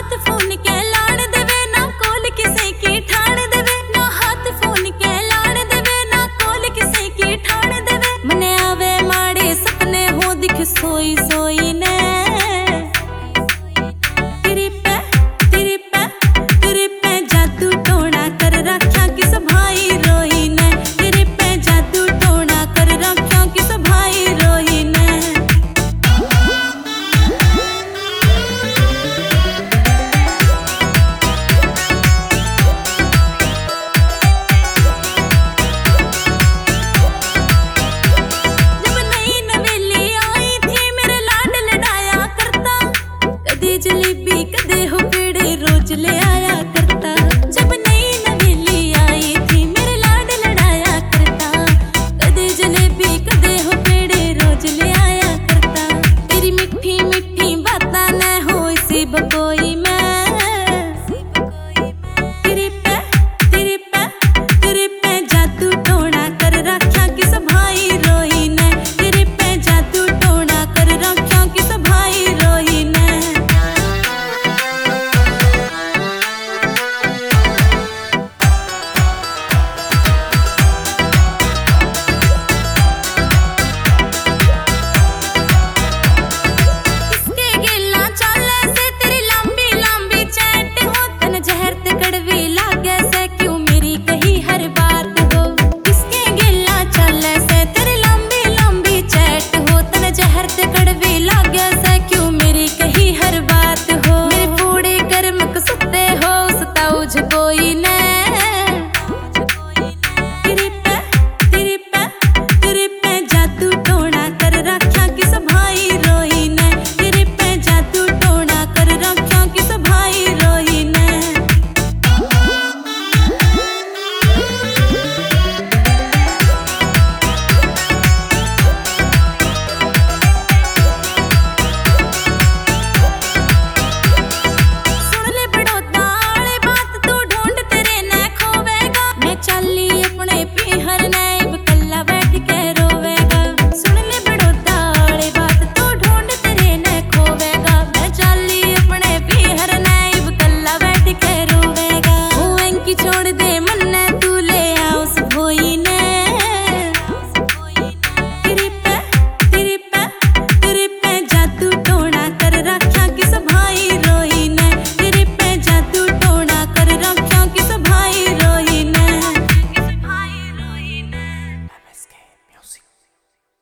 हाथ फोन के लाड़ देवे ना कोल किसे की ठाण देवे, ना हाथ फोन के लाड़ देवे ना कोल किसे की ठाण देवे। मने आवे माड़े सपने हो दिख सोई सोई ने